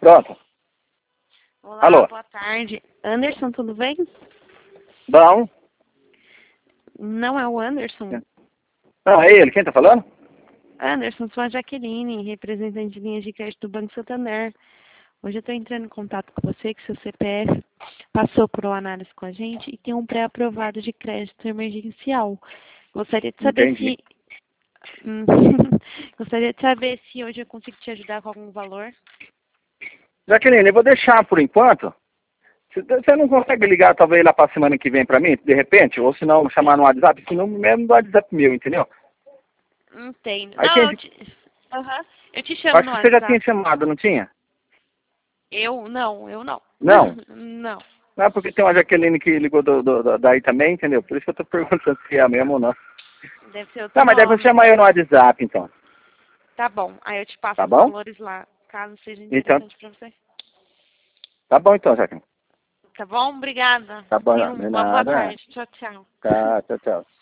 Pronto. Olá, Alô? boa tarde. Anderson, tudo bem? Bom. Não é o Anderson? Não, é ele. Quem tá falando? Anderson, sou a Jaqueline, representante de linhas de crédito do Banco Santander. Hoje eu estou entrando em contato com você, que seu CPF passou por uma análise com a gente e tem um pré-aprovado de crédito emergencial. Gostaria de saber Entendi. se... Gostaria de saber se hoje eu consigo te ajudar com algum valor. Jaqueline, eu vou deixar por enquanto. Você não consegue ligar talvez lá pra semana que vem pra mim, de repente? Ou se não, chamar no WhatsApp? Se não, mesmo do WhatsApp meu, entendeu? Entendo. Aí Não, tem... eu te chamo Acho no que você já tinha WhatsApp. chamado, não tinha? Eu não. Não. Não. Não é porque tem uma Jaqueline que ligou daí também, entendeu? Por isso que eu tô perguntando se é a mesma ou não. Deve ser outro Não, mas deve nome. chamar eu no WhatsApp, então. Tá bom. Aí eu te passo Tá os bom? valores lá, caso seja Então, interessante pra você. tá bom então, Jaqueline. Tá bom? Obrigada. Tá bom, Tenha de uma boa nada. tarde. Tchau, tchau. Tá, tchau, tchau.